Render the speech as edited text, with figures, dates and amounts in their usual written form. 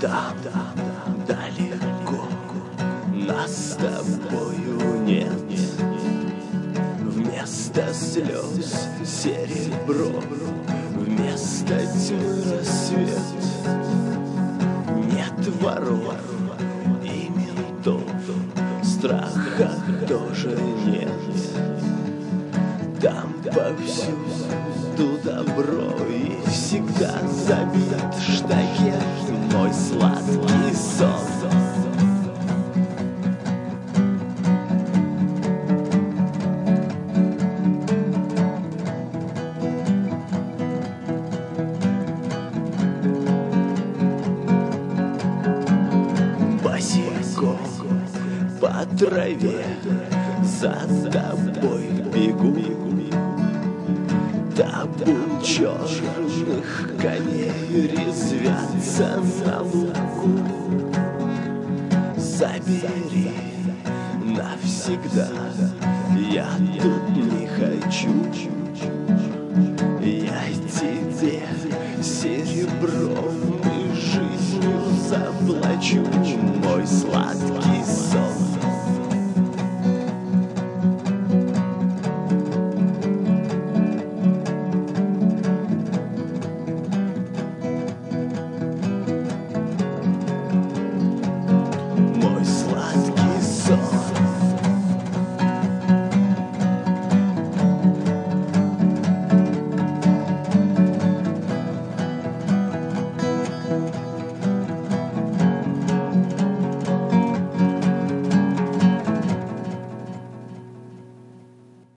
Там далеко нас с тобою нет. Вместо слез серебро, вместо тьмы рассвет. Нет воров и ментов, страха тоже нет. Там повсюду добро и всегда забит штакет мой сладкий сон. Босиком по траве за тобой бегу. Табун черных коней резвятся на лугу. Забери навсегда, я тут не хочу. Я тебе серебром и жизнью заплачу, мой славный